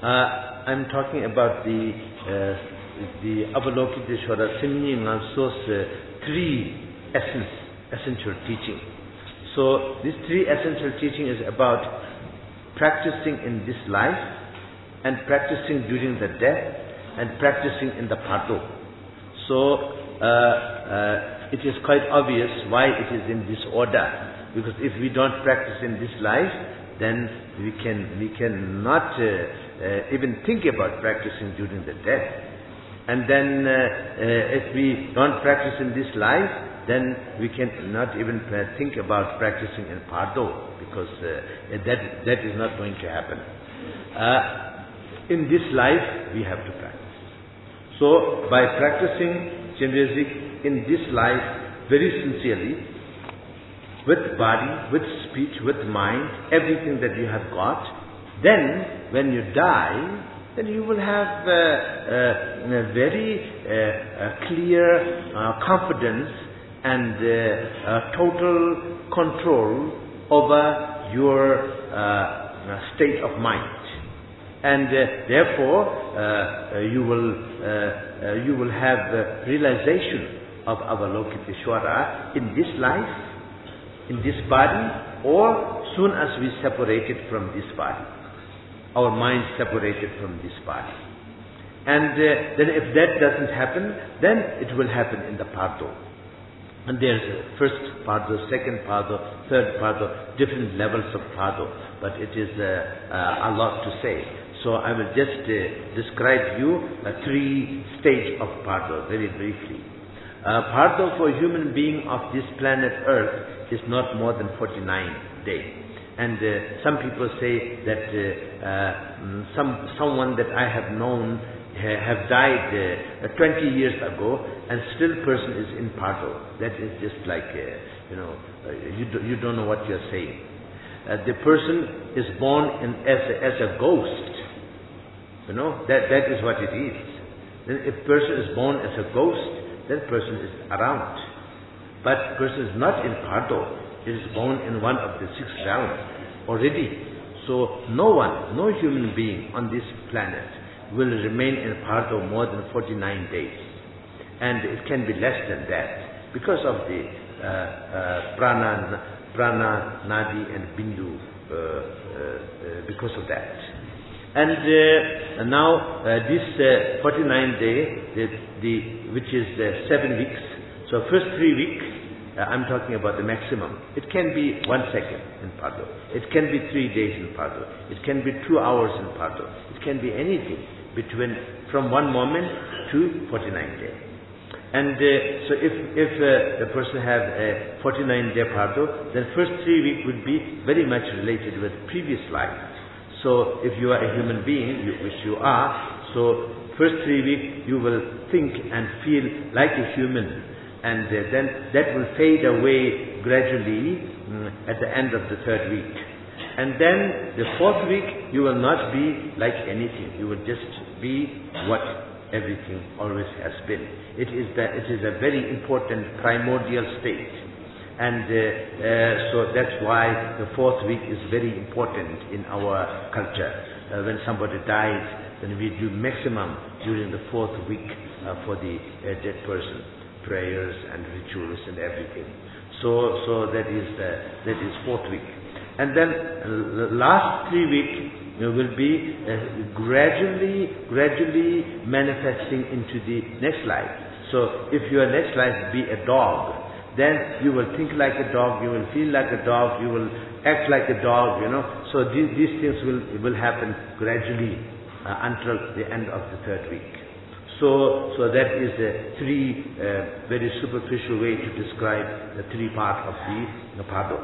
I'm talking about the Avalokiteshvara Simni Ngalso's three essential teaching. So these three essential teaching is about practicing in this life, and practicing during the death, and practicing in the Pardo. So it is quite obvious why it is in this order. Because if we don't practice in this life, then we cannot even think about practicing during the death. And then if we don't practice in this life, then we cannot even think about practicing in Pardo, because that is not going to happen. In this life, we have to practice. So by practicing Chenrezig in this life very sincerely, with body, with speech, with mind, everything that you have got, then when you die, then you will have a very clear confidence and total control over your state of mind. And therefore you will have realization of Avalokiteshvara in this life, in this body, or soon as we separated from this body, our mind separated from this body. And then if that doesn't happen, then it will happen in the Pardo. And there's a first Pardo, second Pardo, third Pardo, different levels of Pardo, but it is a lot to say. So I will just describe you three stages of Pardo very briefly. Pardo for human being of this planet Earth is not more than 49 days. And some people say that someone that I have known have died 20 years ago, and still person is in Pardo. That is just like, you don't know what you're saying. The person is born as a ghost. That is what it is. Then if person is born as a ghost, that person is around. But person is not in Pardo. It is born in one of the 6 realms already. So no human being on this planet will remain in Pardo more than 49 days. And it can be less than that because of the prana, nadi and bindu, because of that. And now this 49 day, which is 7 weeks. So first 3 weeks, I'm talking about the maximum. It can be 1 second in Pardo. It can be 3 days in Pardo. It can be 2 hours in Pardo. It can be anything from one moment to 49 days. And so if the person have a 49 day Pardo, then first 3 weeks would be very much related with previous life. So if you are a human being, which you are, so first 3 weeks you will think and feel like a human, and then that will fade away gradually at the end of the 3rd week. And then the 4th week you will not be like anything. You will just be what everything always has been. It is a very important primordial state. And so that's why the 4th week is very important in our culture. When somebody dies, then we do maximum during the 4th week for the dead person, prayers and rituals and everything. So that is 4th week. And then the last 3 weeks will be gradually manifesting into the next life. So if your next life be a dog, then you will think like a dog, you will feel like a dog, you will act like a dog, So these things will happen gradually until the end of the 3rd week. So that is a very superficial way to describe the 3 parts of the Pardo.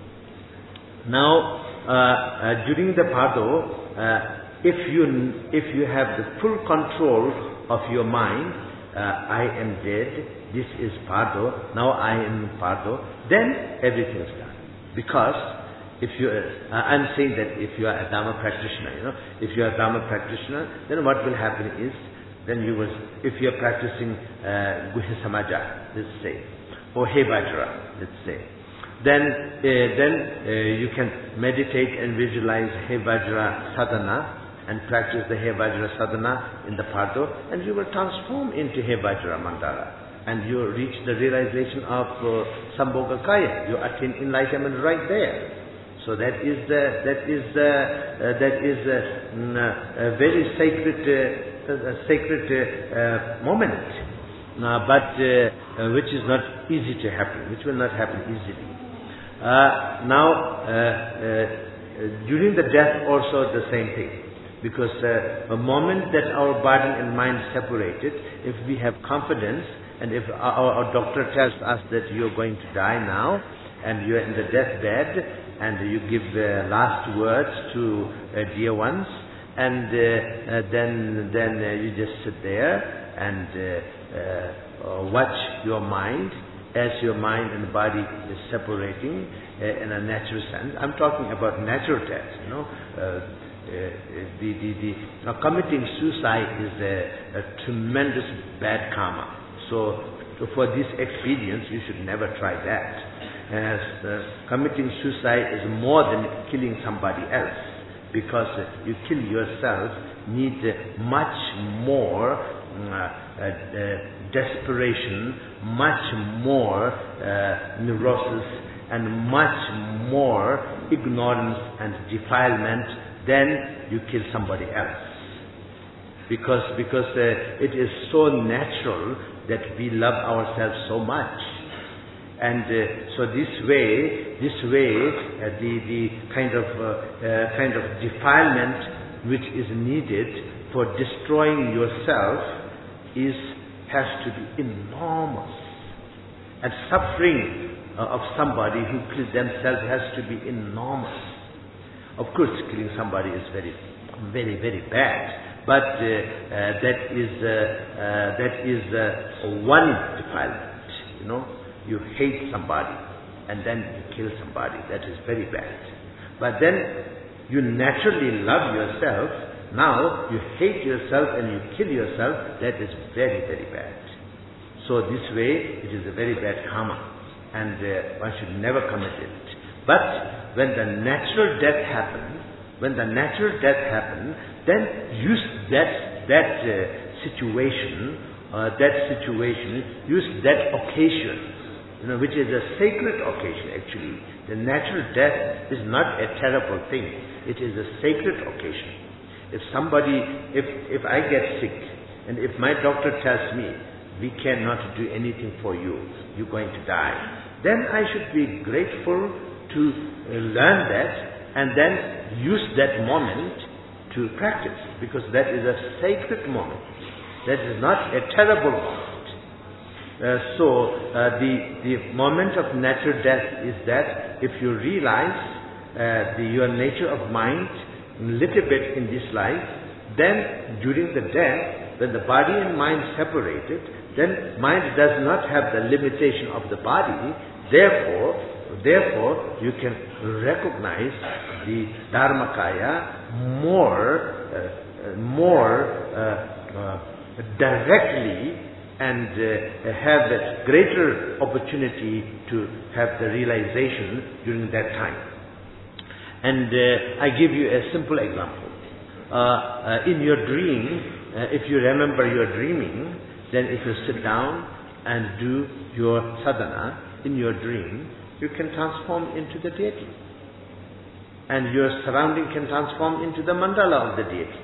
Now, during the Pardo, if you have the full control of your mind, I am dead, this is Pardo, now I am in Pardo, then everything is done. Because if you, I'm saying that if you are a Dharma practitioner, if you are a Dharma practitioner, then what will happen is, then you will, if you are practicing Guhya Samaja, let's say, or He Vajra, let's say, then you can meditate and visualize He Vajra sadhana, and practice the He Vajra sadhana in the Pardo, and you will transform into He Vajra mandala. And you reach the realization of Sambhogakaya. You attain enlightenment right there. So that is a very sacred moment, but which is not easy to happen, which will not happen easily. During the death also the same thing, because the moment that our body and mind separated, if we have confidence, and if our doctor tells us that you're going to die now, and you're in the deathbed, and you give last words to dear ones, and then you just sit there and watch your mind as your mind and body is separating in a natural sense. I'm talking about natural death. Committing suicide is a tremendous bad karma. So for this experience, you should never try that. As committing suicide is more than killing somebody else, because you kill yourself need much more desperation, much more neurosis, and much more ignorance and defilement than you kill somebody else. Because it is so natural that we love ourselves so much. And so this way, the kind of defilement which is needed for destroying yourself has to be enormous, and suffering of somebody who kills themselves has to be enormous. Of course, killing somebody is very, very, very bad, but that is one defilement. You hate somebody and then you kill somebody. That is very bad. But then you naturally love yourself. Now you hate yourself and you kill yourself. That is very, very bad. So this way it is a very bad karma, and one should never commit it. But when the natural death happens, then use that situation, use that occasion, which is a sacred occasion actually. The natural death is not a terrible thing. It is a sacred occasion. If I get sick, and if my doctor tells me, we cannot do anything for you, you're going to die, then I should be grateful to learn that, and then use that moment to practice, because that is a sacred moment. That is not a terrible moment. The moment of natural death is that if you realize your nature of mind a little bit in this life, then during the death, when the body and mind separated, then mind does not have the limitation of the body. Therefore, you can recognize the Dharmakaya more directly, and have that greater opportunity to have the realization during that time. And I give you a simple example. In your dream, if you remember your dreaming, then if you sit down and do your sadhana in your dream, you can transform into the deity. And your surrounding can transform into the mandala of the deity.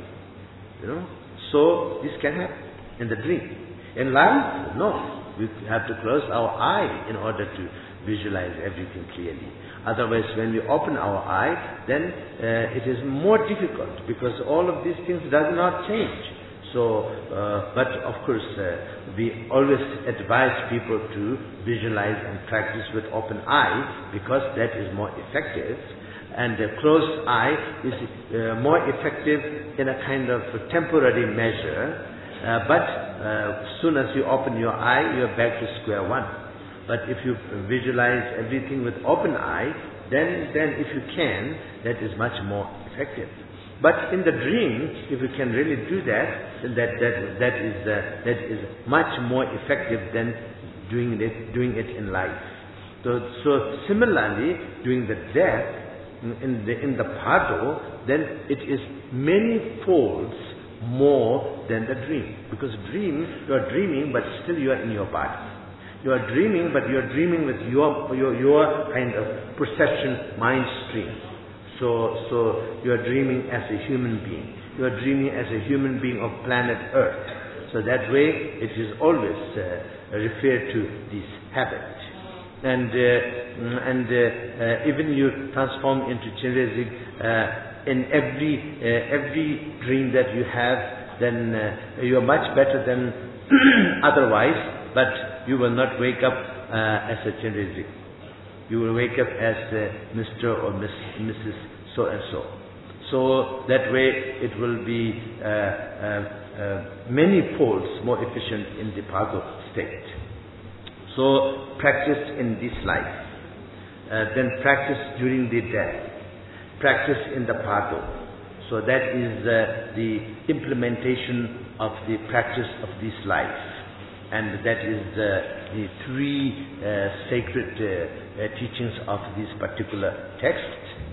So this can happen in the dream. In life, no. We have to close our eye in order to visualize everything clearly. Otherwise, when we open our eye, then it is more difficult, because all of these things does not change. So, but of course, we always advise people to visualize and practice with open eye, because that is more effective. And a closed eye is more effective in a kind of temporary measure. But as soon as you open your eye, you're back to square one. But if you visualize everything with open eye, then if you can, that is much more effective. But in the dream, if you can really do that, then that is much more effective than doing it in life. So similarly, during the death, in the Bhado, then it is many folds more than the dream. Because dream, you are dreaming, but still you are in your body. You are dreaming, but you are dreaming with your kind of perception mind stream. So you are dreaming as a human being. You are dreaming as a human being of planet Earth. So that way, it is always referred to this habit. And even you transform into Chenrezig in every dream that you have, then you are much better than otherwise. But you will not wake up as a Chenrezig. You will wake up as Mr. or Mrs. So and so. So that way it will be many folds more efficient in the Bhado state. So practice in this life, then practice during the death, practice in the Bhado. So that is the implementation of the practice of this life, and that is the three sacred teachings of this particular text.